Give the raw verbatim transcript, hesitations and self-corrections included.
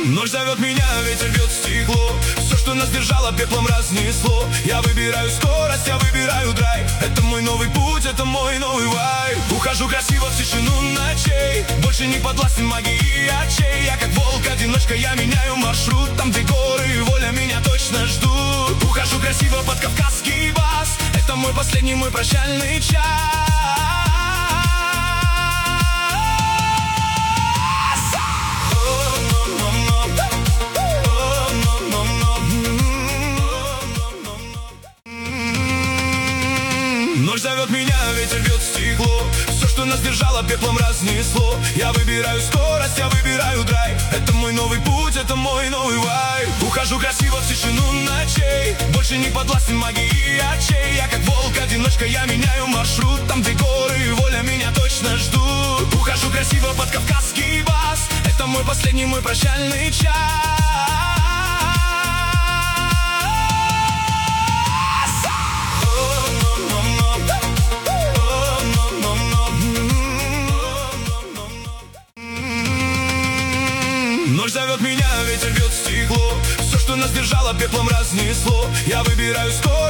Ночь зовет меня, ветер бьет в стекло. Все, что нас держало, пеплом разнесло. Я выбираю скорость, я выбираю драйв. Это мой новый путь, это мой новый вайб. Ухожу красиво в тишину ночей. Больше не подвластен магии очей. Я как волк-одиночка, я меняю маршрут. Там, где горы и воля меня точно ждут. Ухожу красиво под кавказский бас. Это мой последний, мой прощальный час. Ночь зовет меня, ветер бьет в стекло. Все, что нас держало, пеплом разнесло. Я выбираю скорость, я выбираю драйв. Это мой новый путь, это мой новый вайб. Ухожу красиво в тишину ночей. Больше не подвластен магии очей. Я как волк-одиночка, я меняю маршрут. Там, где горы и воля меня точно ждут. Ухожу красиво под кавказский бас. Это мой последний, мой прощальный час. Ночь зовет меня, ветер бьет в стекло. Все, что нас держало, пеплом разнесло. Я выбираю скорость.